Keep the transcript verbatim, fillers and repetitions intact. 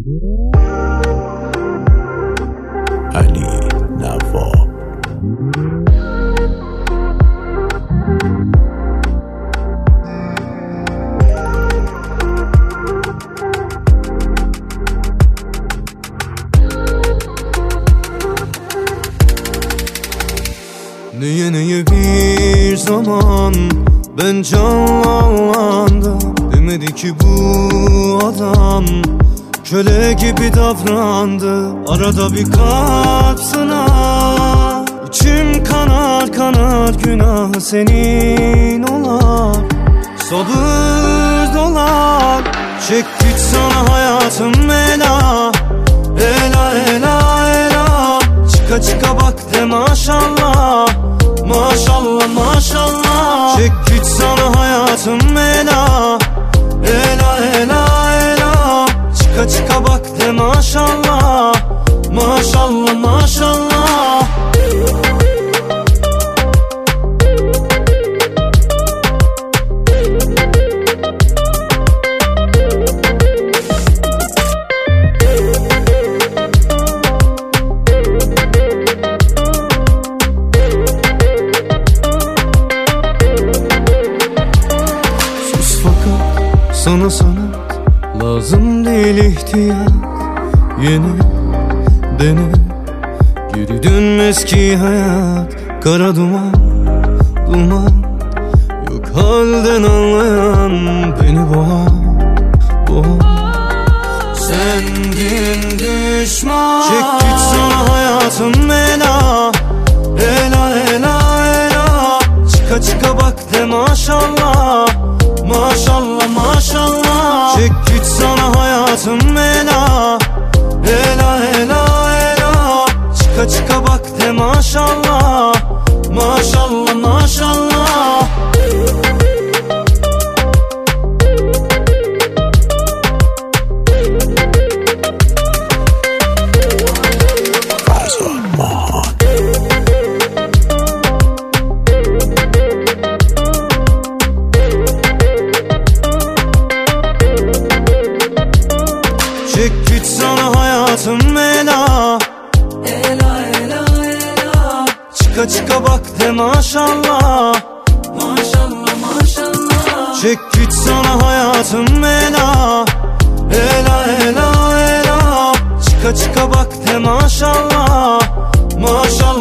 Ali Navo. Neye neye bir zaman ben canlandım. Demedi ki bu adam köle gibi davrandı. Arada bir kalp sınar, içim kanar kanar, günah senin olar. Sabır dolar, çek git sana hayatım ela. Ela ela ela, çıka çıka bak de maşallah. Maşallah maşallah, çek git sana hayatım ela. Ela ela ela, çıka çıka bak de maşallah. Maşallah maşallah. Sana sana lazım değil ihtiyar. Yeni dene, geri dönmez ki hayat. Kara duman, duman, yok halden anlayan beni boğar, boğar. Sendin düşman, çek git sana hayatım ela. Ela ela ela, çıka çıka bak de maşallah. Maşallah maşallah, çek git sana hayatım ela. Ela ela ela, çıka çıka bak de maşallah. Maşallah maşallah. Çek git sana hayatım ela. Ela ela ela, çıka çıka bak de maşallah. Maşallah maşallah, çek git sana hayatım ela. Ela ela ela, çıka çıka bak de maşallah. Maşallah